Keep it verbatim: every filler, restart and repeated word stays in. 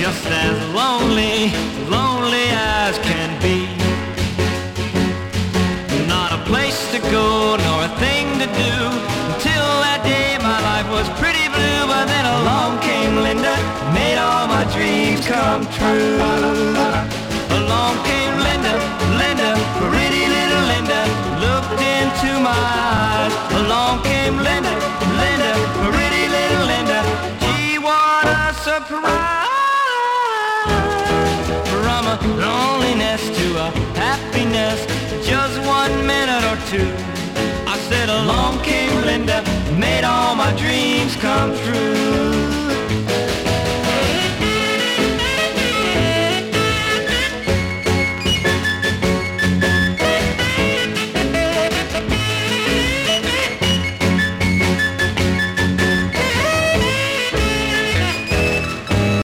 just as lonely, lonely as can be. Not a place to go, nor a thing to do. Until that day my life was pretty blue, but then along came Linda, made all my dreams come true. Along came Linda, Linda, pretty little Linda, looked into my eyes. Along came Linda, Linda, pretty little Linda, gee, what a surprise. From a loneliness to a happiness, just one minute or two. I said along came Linda, made all my dreams come true.